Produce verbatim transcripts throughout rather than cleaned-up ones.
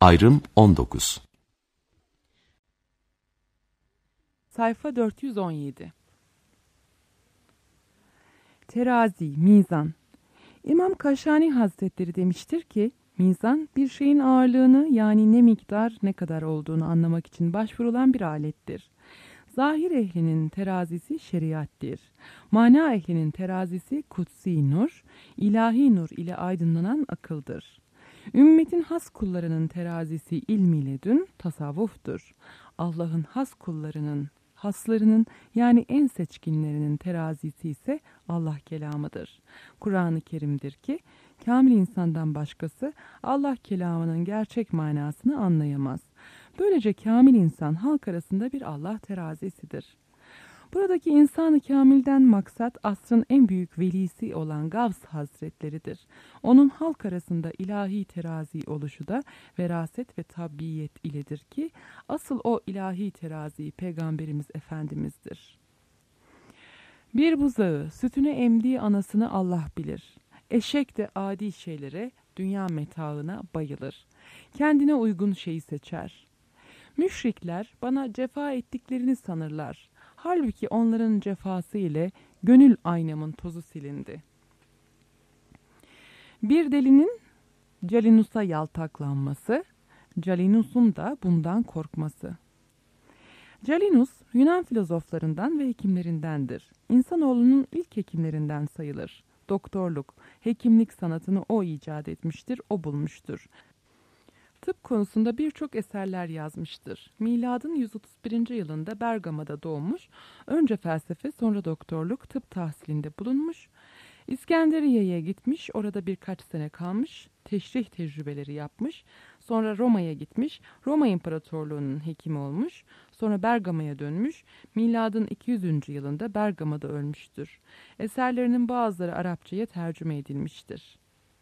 Ayrım on dokuz. Sayfa dört yüz on yedi. Terazi, mizan. İmam Kaşani Hazretleri demiştir ki, mizan bir şeyin ağırlığını, yani ne miktar ne kadar olduğunu anlamak için başvurulan bir alettir. Zahir ehlinin terazisi şeriattir. Mana ehlinin terazisi kutsi nur, ilahi nur ile aydınlanan akıldır. Ümmetin has kullarının terazisi ilmiyle dün tasavvuftur. Allah'ın has kullarının, haslarının yani en seçkinlerinin terazisi ise Allah kelamıdır. Kur'an-ı Kerim'dir ki, kamil insandan başkası Allah kelamının gerçek manasını anlayamaz. Böylece kamil insan halk arasında bir Allah terazisidir. Buradaki insan-ı kamilden maksat asrın en büyük velisi olan Gavs Hazretleridir. Onun halk arasında ilahi terazi oluşu da veraset ve tabiiyet iledir ki asıl o ilahi terazi Peygamberimiz Efendimiz'dir. Bir buzağı sütünü emdiği anasını Allah bilir. Eşek de adi şeylere, dünya metaına bayılır. Kendine uygun şeyi seçer. Müşrikler bana cefa ettiklerini sanırlar. Halbuki onların cefası ile gönül aynamın tozu silindi. Bir delinin Calinus'a yaltaklanması, Calinus'un da bundan korkması. Calinus, Yunan filozoflarından ve hekimlerindendir. İnsanoğlunun ilk hekimlerinden sayılır. Doktorluk, hekimlik sanatını o icat etmiştir, o bulmuştur. Tıp konusunda birçok eserler yazmıştır. Miladın yüz otuz birinci yılında Bergama'da doğmuş, önce felsefe sonra doktorluk, tıp tahsilinde bulunmuş. İskenderiye'ye gitmiş, orada birkaç sene kalmış, teşrih tecrübeleri yapmış. Sonra Roma'ya gitmiş, Roma İmparatorluğu'nun hekimi olmuş. Sonra Bergama'ya dönmüş, miladın iki yüzüncü yılında Bergama'da ölmüştür. Eserlerinin bazıları Arapçaya tercüme edilmiştir.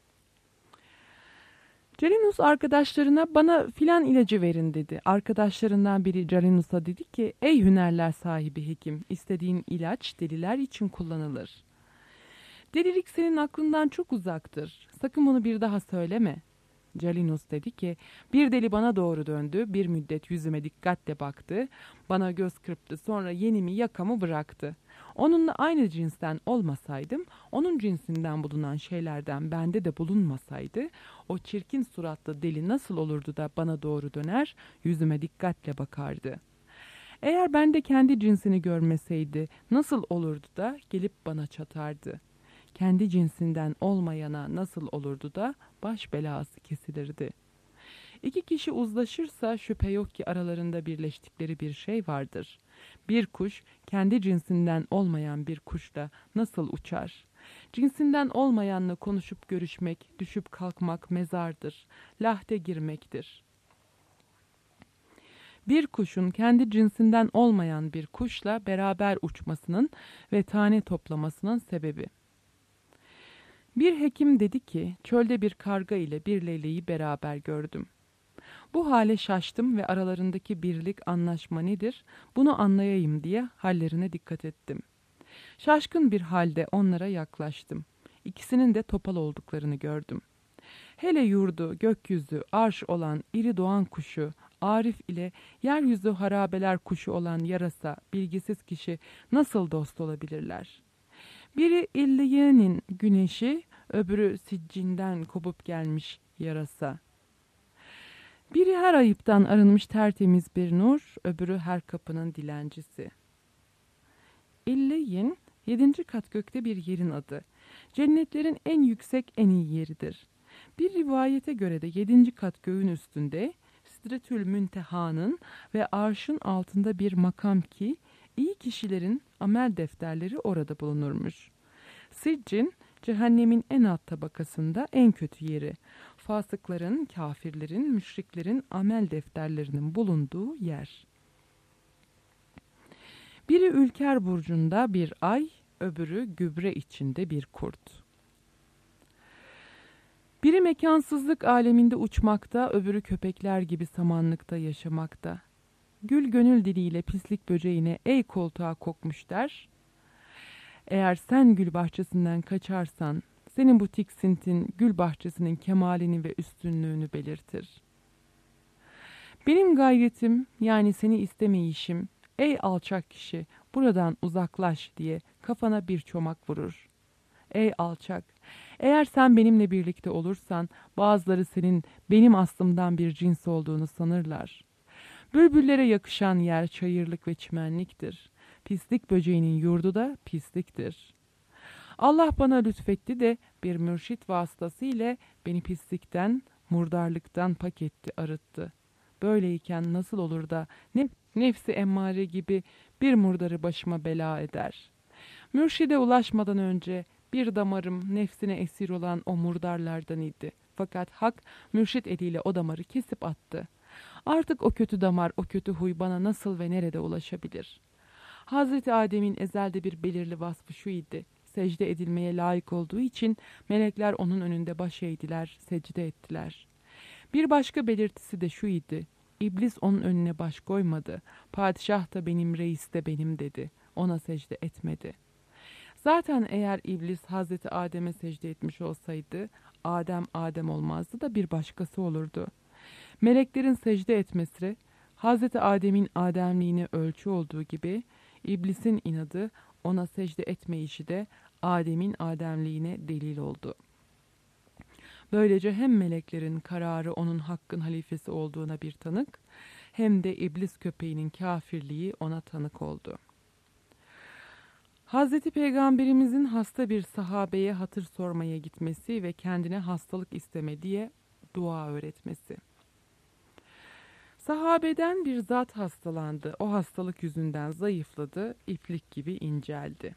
Calinus arkadaşlarına bana filan ilacı verin dedi. Arkadaşlarından biri Calinus'a dedi ki, ey hünerler sahibi hekim, istediğin ilaç deliler için kullanılır. Delilik senin aklından çok uzaktır. Sakın bunu bir daha söyleme. Calinus dedi ki, bir deli bana doğru döndü, bir müddet yüzüme dikkatle baktı, bana göz kırptı, sonra yenimi yakamı bıraktı. Onunla aynı cinsten olmasaydım, onun cinsinden bulunan şeylerden bende de bulunmasaydı, o çirkin suratlı deli nasıl olurdu da bana doğru döner, yüzüme dikkatle bakardı. Eğer bende kendi cinsini görmeseydi, nasıl olurdu da gelip bana çatardı? Kendi cinsinden olmayana nasıl olurdu da baş belası kesilirdi? İki kişi uzlaşırsa şüphe yok ki aralarında birleştikleri bir şey vardır. Bir kuş kendi cinsinden olmayan bir kuşla nasıl uçar? Cinsinden olmayanla konuşup görüşmek, düşüp kalkmak mezardır, lahde girmektir. Bir kuşun kendi cinsinden olmayan bir kuşla beraber uçmasının ve tane toplamasının sebebi. Bir hekim dedi ki, çölde bir karga ile bir leyleği beraber gördüm. Bu hale şaştım ve aralarındaki birlik, anlaşma nedir, bunu anlayayım diye hallerine dikkat ettim. Şaşkın bir halde onlara yaklaştım. İkisinin de topal olduklarını gördüm. Hele yurdu, gökyüzü, arş olan iri doğan kuşu, Arif ile yeryüzü harabeler kuşu olan yarasa, bilgisiz kişi nasıl dost olabilirler? Biri İlliye'nin güneşi, öbürü Siccin'den kopup gelmiş yarasa. Biri her ayıptan arınmış tertemiz bir nur, öbürü her kapının dilencisi. İlliyin, yedinci kat gökte bir yerin adı. Cennetlerin en yüksek, en iyi yeridir. Bir rivayete göre de yedinci kat göğün üstünde, Sidretül Münteha'nın ve arşın altında bir makam ki, iyi kişilerin amel defterleri orada bulunurmuş. Siccin, cehennemin en alt tabakasında en kötü yeri. Fasıkların, kafirlerin, müşriklerin amel defterlerinin bulunduğu yer. Biri Ülker burcunda bir ay, öbürü gübre içinde bir kurt. Biri mekansızlık aleminde uçmakta, öbürü köpekler gibi samanlıkta yaşamakta. Gül gönül diliyle pislik böceğine ey koltuğa kokmuş der. Eğer sen gül bahçesinden kaçarsan, senin bu tiksintin gül bahçesinin kemalini ve üstünlüğünü belirtir. Benim gayretim, yani seni istemeyişim, ey alçak kişi buradan uzaklaş diye kafana bir çomak vurur. Ey alçak, eğer sen benimle birlikte olursan bazıları senin benim aslımdan bir cins olduğunu sanırlar. Bülbüllere yakışan yer çayırlık ve çimenliktir. Pislik böceğinin yurdu da pisliktir. Allah bana lütfetti de bir mürşit vasıtası ile beni pislikten, murdarlıktan pak etti, arıttı. Böyleyken nasıl olur da ne, nefsi emmare gibi bir murdarı başıma bela eder. Mürşide ulaşmadan önce bir damarım nefsine esir olan o murdarlardan idi. Fakat hak mürşit eliyle o damarı kesip attı. Artık o kötü damar, o kötü huy bana nasıl ve nerede ulaşabilir? Hazreti Adem'in ezelde bir belirli vasfı şu idi: secde edilmeye layık olduğu için melekler onun önünde baş eğdiler, secde ettiler. Bir başka belirtisi de şu idi: İblis onun önüne baş koymadı. Padişah da benim, reis de benim dedi. Ona secde etmedi. Zaten eğer iblis Hazreti Adem'e secde etmiş olsaydı, Adem Adem olmazdı da bir başkası olurdu. Meleklerin secde etmesi, Hazreti Adem'in ademliğine ölçü olduğu gibi, iblisin inadı, ona secde etmeyişi de Adem'in ademliğine delil oldu. Böylece hem meleklerin kararı onun hakkın halifesi olduğuna bir tanık, hem de iblis köpeğinin kafirliği ona tanık oldu. Hazreti Peygamberimizin hasta bir sahabeye hatır sormaya gitmesi ve kendine hastalık isteme diye dua öğretmesi. Sahabeden bir zat hastalandı. O hastalık yüzünden zayıfladı, iplik gibi inceldi.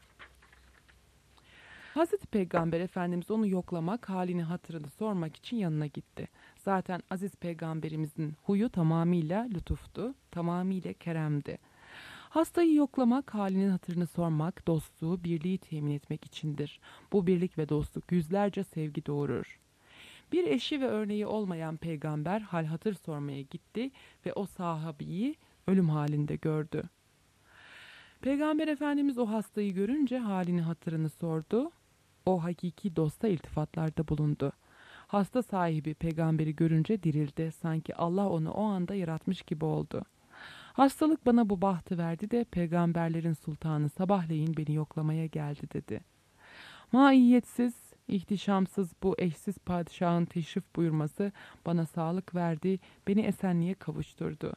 Hazreti Peygamber Efendimiz onu yoklamak, halini hatırını sormak için yanına gitti. Zaten aziz peygamberimizin huyu tamamıyla lütuftu, tamamıyla keremdi. Hastayı yoklamak, halinin hatırını sormak, dostluğu, birliği temin etmek içindir. Bu birlik ve dostluk yüzlerce sevgi doğurur. Bir eşi ve örneği olmayan peygamber hal hatır sormaya gitti ve o sahabiyi ölüm halinde gördü. Peygamber Efendimiz o hastayı görünce halini hatırını sordu. O hakiki dosta iltifatlarda bulundu. Hasta sahibi peygamberi görünce dirildi. Sanki Allah onu o anda yaratmış gibi oldu. Hastalık bana bu bahtı verdi de peygamberlerin sultanı sabahleyin beni yoklamaya geldi dedi. Maiyetsiz, ihtişamsız bu eşsiz padişahın teşrif buyurması bana sağlık verdi, beni esenliğe kavuşturdu.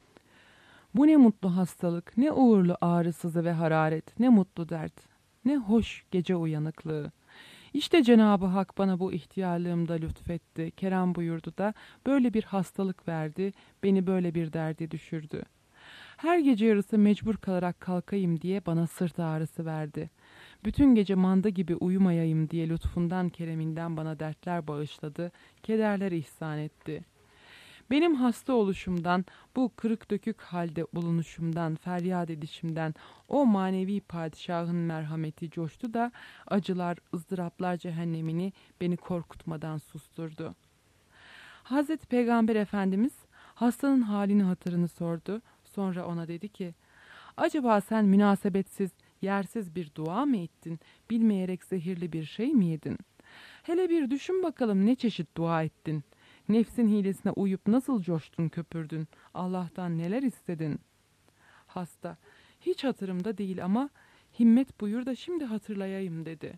Bu ne mutlu hastalık, ne uğurlu ağrısızı ve hararet, ne mutlu dert, ne hoş gece uyanıklığı. İşte Cenab-ı Hak bana bu ihtiyarlığımda lütfetti, kerem buyurdu da böyle bir hastalık verdi, beni böyle bir derde düşürdü. Her gece yarısı mecbur kalarak kalkayım diye bana sırt ağrısı verdi. Bütün gece manda gibi uyumayayım diye lütfundan, kereminden bana dertler bağışladı, kederler ihsan etti. Benim hasta oluşumdan, bu kırık dökük halde bulunuşumdan, feryat edişimden o manevi padişahın merhameti coştu da acılar, ızdıraplar cehennemini beni korkutmadan susturdu. Hazreti Peygamber Efendimiz hastanın halini hatırını sordu. Sonra ona dedi ki, acaba sen münasebetsiz, yersiz bir dua mı ettin, bilmeyerek zehirli bir şey mi yedin? Hele bir düşün bakalım ne çeşit dua ettin? Nefsin hilesine uyup nasıl coştun köpürdün? Allah'tan neler istedin? Hasta, hiç hatırımda değil ama himmet buyur da şimdi hatırlayayım dedi.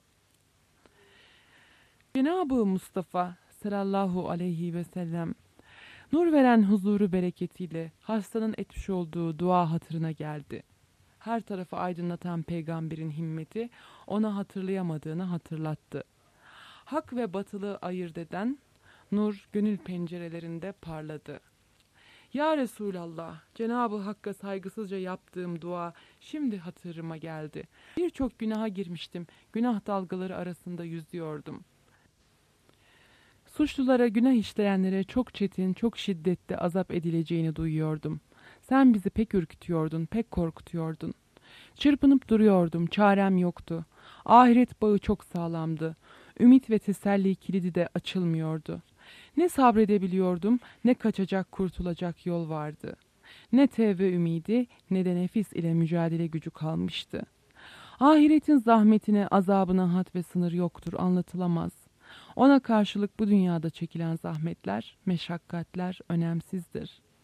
Cenab-ı Mustafa sallallahu aleyhi ve sellem nur veren huzuru bereketiyle hastanın etmiş olduğu dua hatırına geldi. Her tarafı aydınlatan peygamberin himmeti ona hatırlayamadığını hatırlattı. Hak ve batılı ayırt eden nur gönül pencerelerinde parladı. Ya Resulallah, Cenab-ı Hakk'a saygısızca yaptığım dua şimdi hatırıma geldi. Birçok günaha girmiştim, günah dalgaları arasında yüzüyordum. Suçlulara, günah işleyenlere çok çetin, çok şiddetli azap edileceğini duyuyordum. Sen bizi pek ürkütüyordun, pek korkutuyordun. Çırpınıp duruyordum, çarem yoktu. Ahiret bağı çok sağlamdı. Ümit ve teselli kilidi de açılmıyordu. Ne sabredebiliyordum, ne kaçacak, kurtulacak yol vardı. Ne tevbe ümidi, ne de nefis ile mücadele gücü kalmıştı. Ahiretin zahmetine, azabına had ve sınır yoktur, anlatılamaz. Ona karşılık bu dünyada çekilen zahmetler, meşakkatler önemsizdir.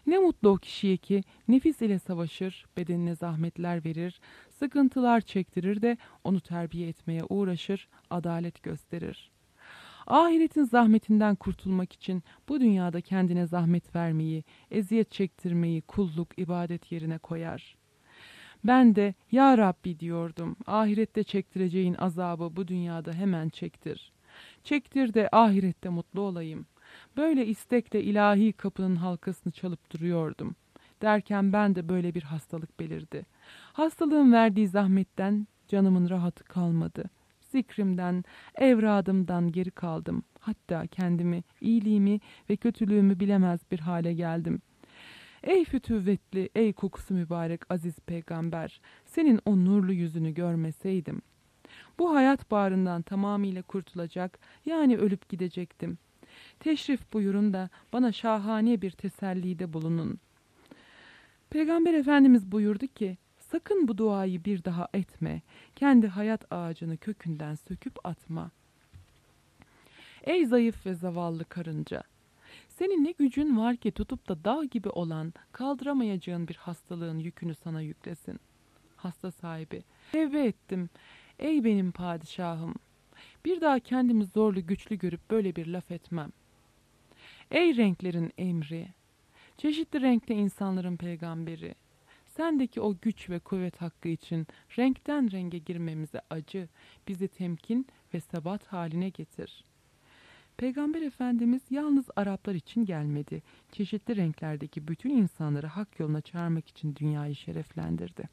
Ne mutlu o kişiye ki nefis ile savaşır, bedenine zahmetler verir, sıkıntılar çektirir de onu terbiye etmeye uğraşır, adalet gösterir. Ahiretin zahmetinden kurtulmak için bu dünyada kendine zahmet vermeyi, eziyet çektirmeyi kulluk, ibadet yerine koyar. Ben de ya Rabbi diyordum, ahirette çektireceğin azabı bu dünyada hemen çektir. Çektir de ahirette mutlu olayım. Böyle istekle ilahi kapının halkasını çalıp duruyordum. Derken ben de böyle bir hastalık belirdi. Hastalığın verdiği zahmetten canımın rahatı kalmadı. Zikrimden, evradımdan geri kaldım. Hatta kendimi, iyiliğimi ve kötülüğümü bilemez bir hale geldim. Ey fütüvvetli, ey kokusu mübarek aziz peygamber, senin o nurlu yüzünü görmeseydim. Bu hayat bağrından tamamıyla kurtulacak, yani ölüp gidecektim. Teşrif buyurun da bana şahane bir tesellide bulunun. Peygamber Efendimiz buyurdu ki, sakın bu duayı bir daha etme, kendi hayat ağacını kökünden söküp atma. Ey zayıf ve zavallı karınca! Senin ne gücün var ki tutup da dağ gibi olan, kaldıramayacağın bir hastalığın yükünü sana yüklesin. Hasta sahibi, tevbe ettim, ey benim padişahım! Bir daha kendimi zorlu güçlü görüp böyle bir laf etmem. Ey renklerin emri! Çeşitli renkli insanların peygamberi! Sendeki o güç ve kuvvet hakkı için renkten renge girmemize acı, bizi temkin ve sebat haline getir. Peygamber Efendimiz yalnız Araplar için gelmedi. Çeşitli renklerdeki bütün insanları hak yoluna çağırmak için dünyayı şereflendirdi.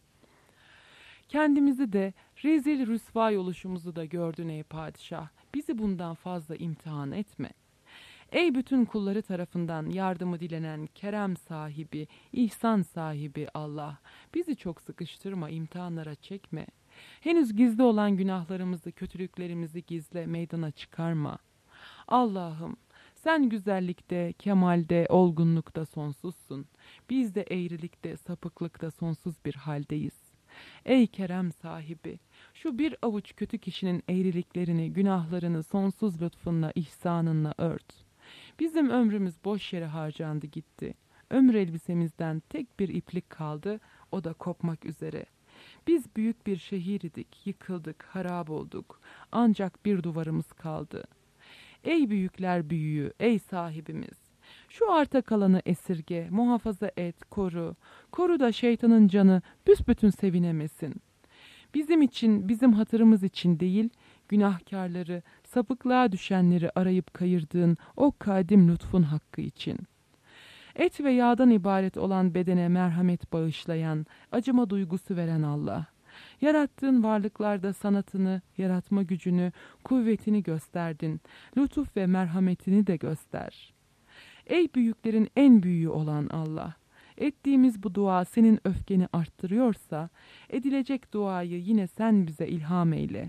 Kendimizi de rezil rüsvay oluşumuzu da gördün ey padişah. Bizi bundan fazla imtihan etme. Ey bütün kulları tarafından yardımı dilenen kerem sahibi, ihsan sahibi Allah, bizi çok sıkıştırma, imtihanlara çekme. Henüz gizli olan günahlarımızı, kötülüklerimizi gizle, meydana çıkarma. Allah'ım, sen güzellikte, kemalde, olgunlukta sonsuzsun. Biz de eğrilikte, sapıklıkta sonsuz bir haldeyiz. Ey kerem sahibi, şu bir avuç kötü kişinin eğriliklerini, günahlarını sonsuz lütfunla, ihsanınla ört. Bizim ömrümüz boş yere harcandı gitti. Ömür elbisemizden tek bir iplik kaldı, o da kopmak üzere. Biz büyük bir şehir idik, yıkıldık, harap olduk. Ancak bir duvarımız kaldı. Ey büyükler büyüğü, ey sahibimiz! Şu arta kalanı esirge, muhafaza et, koru. Koru da şeytanın canı büsbütün sevinemesin. Bizim için, bizim hatırımız için değil, günahkarları, sapıklığa düşenleri arayıp kayırdığın o kadim lütfun hakkı için. Et ve yağdan ibaret olan bedene merhamet bağışlayan, acıma duygusu veren Allah. Yarattığın varlıklarda sanatını, yaratma gücünü, kuvvetini gösterdin. Lütuf ve merhametini de göster. Ey büyüklerin en büyüğü olan Allah! Ettiğimiz bu dua senin öfkeni arttırıyorsa, edilecek duayı yine sen bize ilham eyle.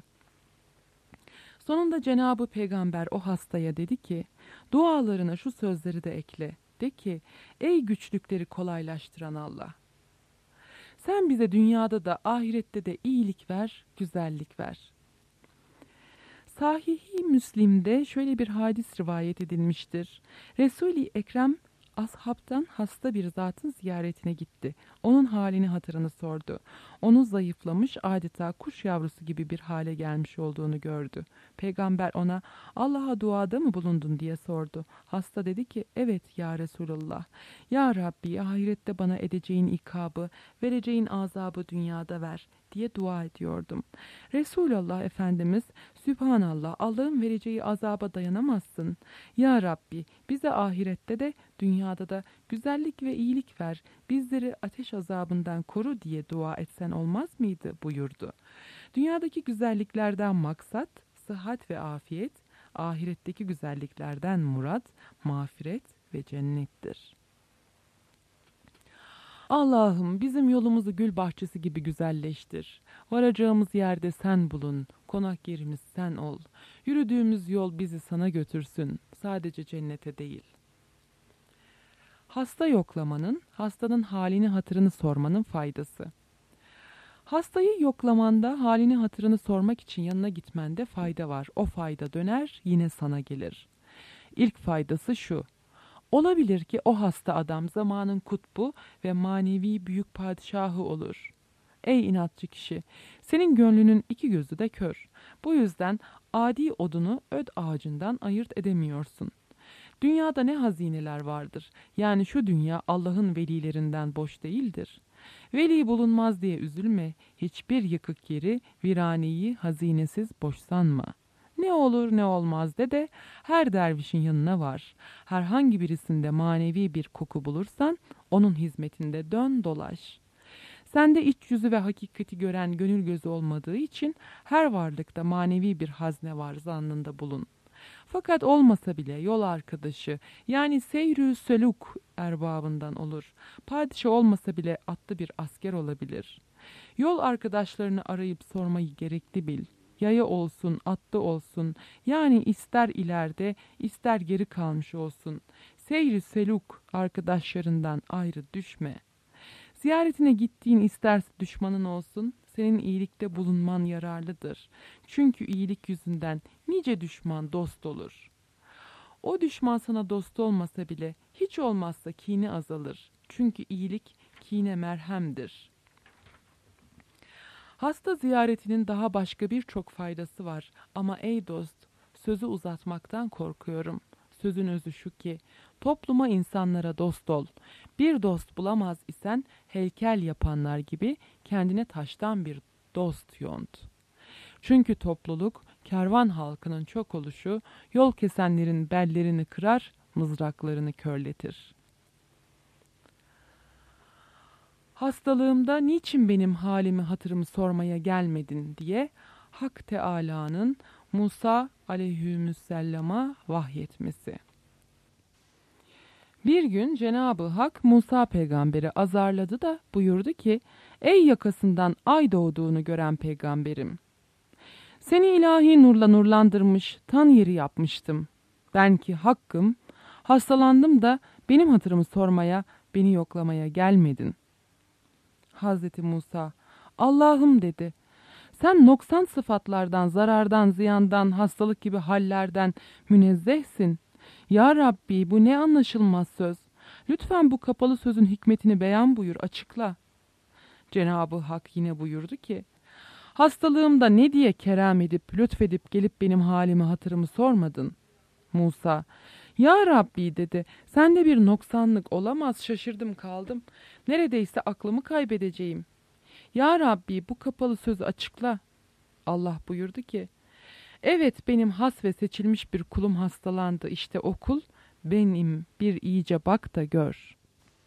Sonunda Cenab-ı Peygamber o hastaya dedi ki, dualarına şu sözleri de ekle. De ki, ey güçlükleri kolaylaştıran Allah! Sen bize dünyada da ahirette de iyilik ver, güzellik ver. Sahih-i Müslim'de şöyle bir hadis rivayet edilmiştir. Resul-i Ekrem ashabtan hasta bir zatın ziyaretine gitti. Onun halini hatırını sordu. Onu zayıflamış, adeta kuş yavrusu gibi bir hale gelmiş olduğunu gördü. Peygamber ona Allah'a duada mı bulundun diye sordu. Hasta dedi ki evet ya Resulullah. Ya Rabbi ahirette bana edeceğin ikabı, vereceğin azabı dünyada ver diye dua ediyordum. Resulullah Efendimiz Sübhanallah, Allah'ın vereceği azaba dayanamazsın. Ya Rabbi bize ahirette de dünyada da güzellik ve iyilik ver, bizleri ateş azabından koru diye dua etsen olmaz mıydı buyurdu. Dünyadaki güzelliklerden maksat sıhhat ve afiyet, ahiretteki güzelliklerden murat, mağfiret ve cennettir. Allah'ım bizim yolumuzu gül bahçesi gibi güzelleştir. Varacağımız yerde sen bulun, konak yerimiz sen ol. Yürüdüğümüz yol bizi sana götürsün, sadece cennete değil. Hasta yoklamanın, hastanın halini hatırını sormanın faydası. Hastayı yoklamanda halini hatırını sormak için yanına gitmende fayda var. O fayda döner, yine sana gelir. İlk faydası şu: Olabilir ki o hasta adam zamanın kutbu ve manevi büyük padişahı olur. Ey inatçı kişi, senin gönlünün iki gözü de kör. Bu yüzden adi odunu öd ağacından ayırt edemiyorsun. Dünyada ne hazineler vardır. Yani şu dünya Allah'ın velilerinden boş değildir. Veli bulunmaz diye üzülme. Hiçbir yıkık yeri, viraneyi hazinesiz boş sanma. Ne olur ne olmaz de de her dervişin yanına var. Herhangi birisinde manevi bir koku bulursan onun hizmetinde dön dolaş. Sende iç yüzü ve hakikati gören gönül gözü olmadığı için her varlıkta manevi bir hazne var zannında bulun. Fakat olmasa bile yol arkadaşı yani seyr-ü seluk erbabından olur. Padişah olmasa bile atlı bir asker olabilir. Yol arkadaşlarını arayıp sormayı gerekli bil. Yaya olsun, atlı olsun, yani ister ileride, ister geri kalmış olsun. Seyr-ü seluk arkadaşlarından ayrı düşme. Ziyaretine gittiğin isterse düşmanın olsun, senin iyilikte bulunman yararlıdır. Çünkü iyilik yüzünden nice düşman dost olur. O düşman sana dost olmasa bile hiç olmazsa kini azalır. Çünkü iyilik kine merhemdir. Hasta ziyaretinin daha başka birçok faydası var ama ey dost, sözü uzatmaktan korkuyorum. Sözün özü şu ki, topluma insanlara dost ol. Bir dost bulamaz isen heykel yapanlar gibi kendine taştan bir dost yont. Çünkü topluluk, kervan halkının çok oluşu, yol kesenlerin bellerini kırar, mızraklarını körletir. Hastalığımda niçin benim halimi hatırımı sormaya gelmedin diye Hak Teâlâ'nın Musa aleyhissellam'a vahyetmesi. Bir gün Cenab-ı Hak Musa peygamberi azarladı da buyurdu ki, ey yakasından ay doğduğunu gören peygamberim, seni ilahi nurla nurlandırmış, tan yeri yapmıştım. Ben ki hakkım, hastalandım da benim hatırımı sormaya, beni yoklamaya gelmedin. Hazreti Musa, Allah'ım dedi, sen noksan sıfatlardan, zarardan, ziyandan, hastalık gibi hallerden münezzehsin. Ya Rabbi, bu ne anlaşılmaz söz. Lütfen bu kapalı sözün hikmetini beyan buyur, açıkla. Cenab-ı Hak yine buyurdu ki, hastalığımda ne diye kerem edip, lütfedip gelip benim halimi hatırımı sormadın? Musa, ya Rabbi dedi, sende bir noksanlık olamaz, şaşırdım kaldım. Neredeyse aklımı kaybedeceğim. Ya Rabbi, bu kapalı sözü açıkla. Allah buyurdu ki, evet benim has ve seçilmiş bir kulum hastalandı. İşte o kul benim, bir iyice bak da gör.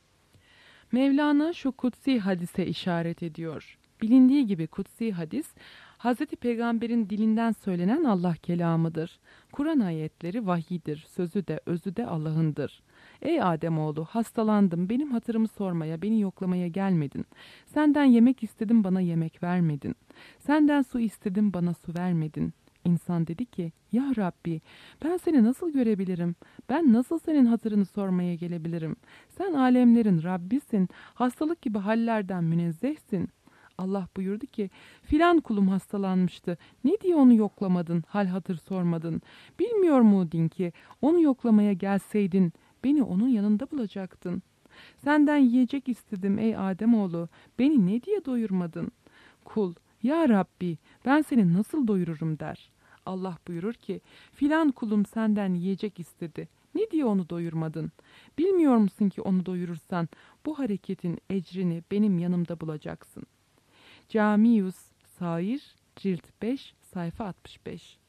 Mevlana şu kutsi hadise işaret ediyor. Bilindiği gibi kutsi hadis, Hazreti Peygamber'in dilinden söylenen Allah kelamıdır. Kur'an ayetleri vahiydir, sözü de özü de Allah'ındır. Ey Ademoğlu, hastalandım, benim hatırımı sormaya, beni yoklamaya gelmedin. Senden yemek istedim, bana yemek vermedin. Senden su istedim, bana su vermedin. İnsan dedi ki, ya Rabbi, ben seni nasıl görebilirim? Ben nasıl senin hatırını sormaya gelebilirim? Sen alemlerin Rabbisin, hastalık gibi hallerden münezzehsin. Allah buyurdu ki, filan kulum hastalanmıştı. Ne diye onu yoklamadın, hal hatır sormadın? Bilmiyor muydun ki, onu yoklamaya gelseydin, beni onun yanında bulacaktın. Senden yiyecek istedim ey Ademoğlu, beni ne diye doyurmadın? Kul, ya Rabbi, ben seni nasıl doyururum der. Allah buyurur ki, filan kulum senden yiyecek istedi. Ne diye onu doyurmadın? Bilmiyor musun ki onu doyurursan, bu hareketin ecrini benim yanımda bulacaksın. Camius Sair, cilt beş, sayfa altmış beş.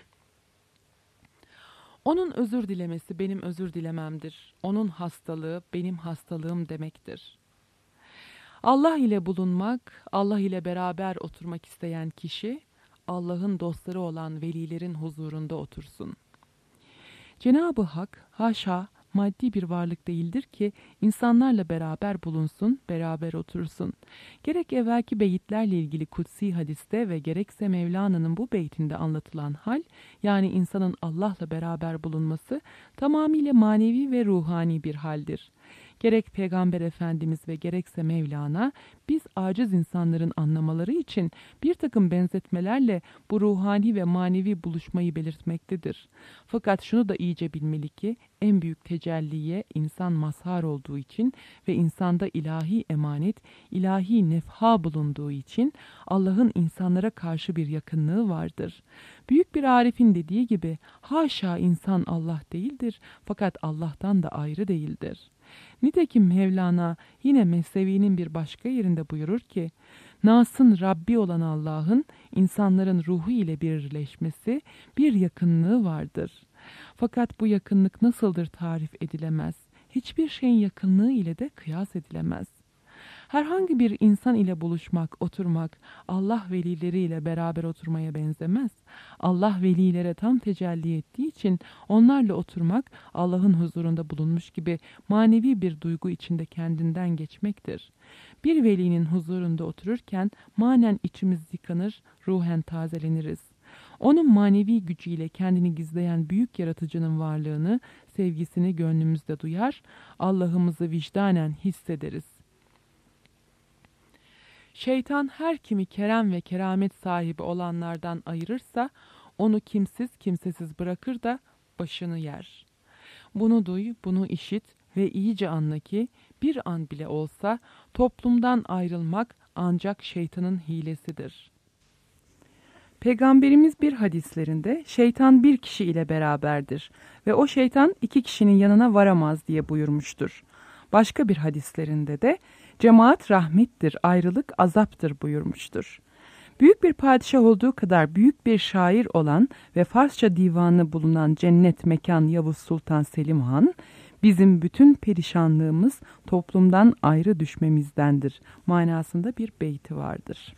Onun özür dilemesi benim özür dilememdir. Onun hastalığı benim hastalığım demektir. Allah ile bulunmak, Allah ile beraber oturmak isteyen kişi, Allah'ın dostları olan velilerin huzurunda otursun. Cenab-ı Hak, haşa, maddi bir varlık değildir ki insanlarla beraber bulunsun, beraber otursun. Gerek evvelki beyitlerle ilgili kutsi hadiste ve gerekse Mevlana'nın bu beytinde anlatılan hal, yani insanın Allah'la beraber bulunması tamamıyla manevi ve ruhani bir haldir. Gerek Peygamber Efendimiz ve gerekse Mevlana, biz aciz insanların anlamaları için bir takım benzetmelerle bu ruhani ve manevi buluşmayı belirtmektedir. Fakat şunu da iyice bilmeli ki, en büyük tecelliye insan mazhar olduğu için ve insanda ilahi emanet, ilahi nefha bulunduğu için Allah'ın insanlara karşı bir yakınlığı vardır. Büyük bir arifin dediği gibi, haşa insan Allah değildir fakat Allah'tan da ayrı değildir. Nitekim Mevlana yine Mesnevi'nin bir başka yerinde buyurur ki, Nas'ın Rabbi olan Allah'ın insanların ruhu ile birleşmesi, bir yakınlığı vardır. Fakat bu yakınlık nasıldır tarif edilemez. Hiçbir şeyin yakınlığı ile de kıyas edilemez. Herhangi bir insan ile buluşmak, oturmak, Allah velileriyle beraber oturmaya benzemez. Allah velilere tam tecelli ettiği için onlarla oturmak, Allah'ın huzurunda bulunmuş gibi manevi bir duygu içinde kendinden geçmektir. Bir velinin huzurunda otururken manen içimiz yıkanır, ruhen tazeleniriz. Onun manevi gücüyle kendini gizleyen büyük yaratıcının varlığını, sevgisini gönlümüzde duyar, Allah'ımızı vicdanen hissederiz. Şeytan her kimi kerem ve keramet sahibi olanlardan ayırırsa, onu kimsiz kimsesiz bırakır da başını yer. Bunu duy, bunu işit ve iyice anla ki, bir an bile olsa toplumdan ayrılmak ancak şeytanın hilesidir. Peygamberimiz bir hadislerinde şeytan bir kişi ile beraberdir ve o şeytan iki kişinin yanına varamaz diye buyurmuştur. Başka bir hadislerinde de cemaat rahmettir, ayrılık azaptır buyurmuştur. Büyük bir padişah olduğu kadar büyük bir şair olan ve Farsça divanı bulunan cennet mekan Yavuz Sultan Selim Han, bizim bütün perişanlığımız toplumdan ayrı düşmemizdendir manasında bir beyti vardır.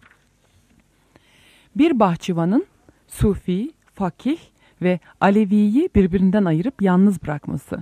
Bir bahçıvanın Sufi, fakih ve Alevi'yi birbirinden ayırıp yalnız bırakması.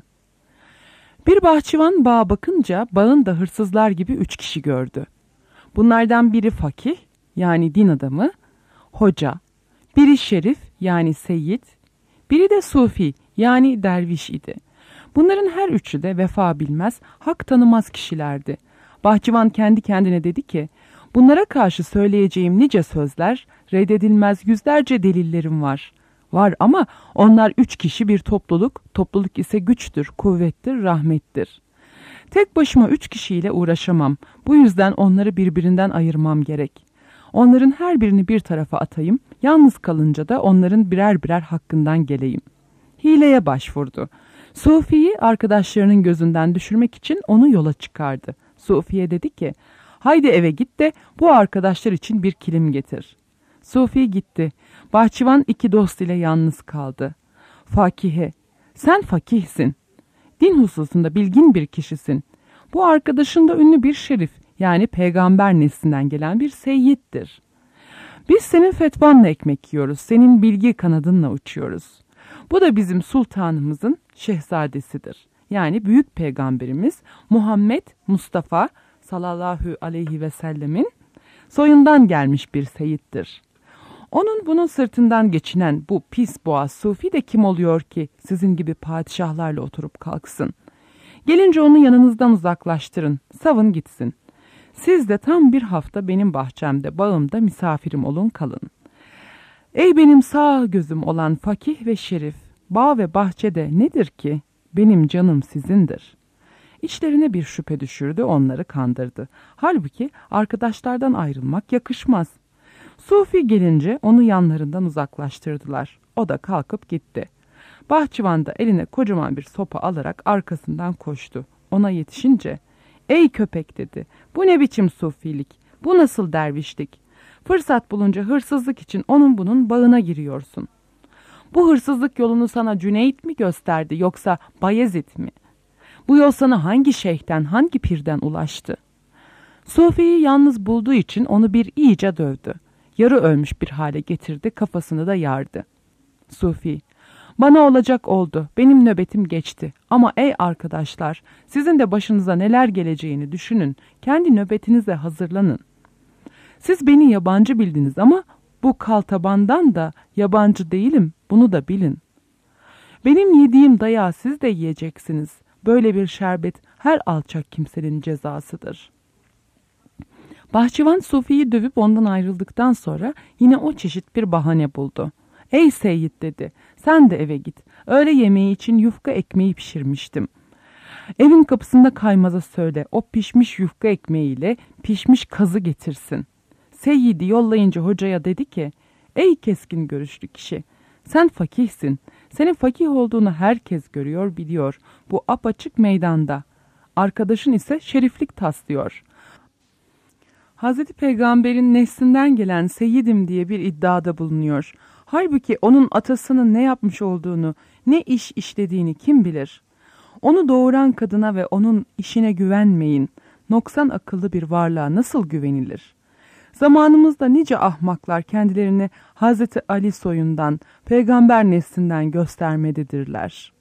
Bir bahçıvan bağa bakınca bağın da hırsızlar gibi üç kişi gördü. Bunlardan biri fakih yani din adamı, hoca, biri şerif yani seyyid, biri de sufi yani derviş idi. Bunların her üçü de vefa bilmez, hak tanımaz kişilerdi. Bahçıvan kendi kendine dedi ki, bunlara karşı söyleyeceğim nice sözler, reddedilmez yüzlerce delillerim var. Var ama onlar üç kişi bir topluluk, topluluk ise güçtür, kuvvettir, rahmettir. Tek başıma üç kişiyle uğraşamam, bu yüzden onları birbirinden ayırmam gerek. Onların her birini bir tarafa atayım, yalnız kalınca da onların birer birer hakkından geleyim. Hileye başvurdu. Sufi'yi arkadaşlarının gözünden düşürmek için onu yola çıkardı. Sufi'ye dedi ki, haydi eve git de bu arkadaşlar için bir kilim getir. Sufi gitti. Bahçıvan iki dost ile yalnız kaldı. Fakihe, sen fakihsin. Din hususunda bilgin bir kişisin. Bu arkadaşın da ünlü bir şerif, yani peygamber neslinden gelen bir seyyittir. Biz senin fetvanla ekmek yiyoruz, senin bilgi kanadınla uçuyoruz. Bu da bizim sultanımızın şehzadesidir. Yani büyük peygamberimiz Muhammed Mustafa sallallahu aleyhi ve sellemin soyundan gelmiş bir seyittir. Onun bunun sırtından geçinen bu pis boğaz sufi de kim oluyor ki sizin gibi padişahlarla oturup kalksın? Gelince onu yanınızdan uzaklaştırın, savun gitsin. Siz de tam bir hafta benim bahçemde, bağımda misafirim olun kalın. Ey benim sağ gözüm olan fakih ve şerif, bağ ve bahçede nedir ki? Benim canım sizindir. İçlerine bir şüphe düşürdü, onları kandırdı. Halbuki arkadaşlardan ayrılmak yakışmaz. Sufi gelince onu yanlarından uzaklaştırdılar. O da kalkıp gitti. Bahçıvan da eline kocaman bir sopa alarak arkasından koştu. Ona yetişince, ''Ey köpek'' dedi, ''bu ne biçim sufilik, bu nasıl dervişlik? Fırsat bulunca hırsızlık için onun bunun bağına giriyorsun. Bu hırsızlık yolunu sana Cüneyt mi gösterdi yoksa Bayezid mi? Bu yol sana hangi şeyhten, hangi pirden ulaştı?'' Sufi'yi yalnız bulduğu için onu bir iyice dövdü. Yarı ölmüş bir hale getirdi, kafasını da yardı. Sufi, ''Bana olacak oldu, benim nöbetim geçti. Ama ey arkadaşlar, sizin de başınıza neler geleceğini düşünün, kendi nöbetinize hazırlanın. Siz beni yabancı bildiniz ama bu kaltabandan da yabancı değilim, bunu da bilin. Benim yediğim dayağı siz de yiyeceksiniz. Böyle bir şerbet her alçak kimsenin cezasıdır. Bahçıvan Sufi'yi dövüp ondan ayrıldıktan sonra yine o çeşit bir bahane buldu. ''Ey Seyyid'' dedi, ''sen de eve git. Öğle yemeği için yufka ekmeği pişirmiştim. Evin kapısında kaymaza söyle, o pişmiş yufka ekmeğiyle pişmiş kazı getirsin.'' Seyyid'i yollayınca hocaya dedi ki, ''Ey keskin görüşlü kişi, sen fakihsin. Senin fakih olduğunu herkes görüyor, biliyor. Bu apaçık meydanda. Arkadaşın ise şeriflik taslıyor. Hazreti Peygamber'in neslinden gelen Seyyidim diye bir iddiada bulunuyor. Halbuki onun atasının ne yapmış olduğunu, ne iş işlediğini kim bilir? Onu doğuran kadına ve onun işine güvenmeyin. Noksan akıllı bir varlığa nasıl güvenilir? Zamanımızda nice ahmaklar kendilerini Hazreti Ali soyundan, peygamber neslinden göstermededirler.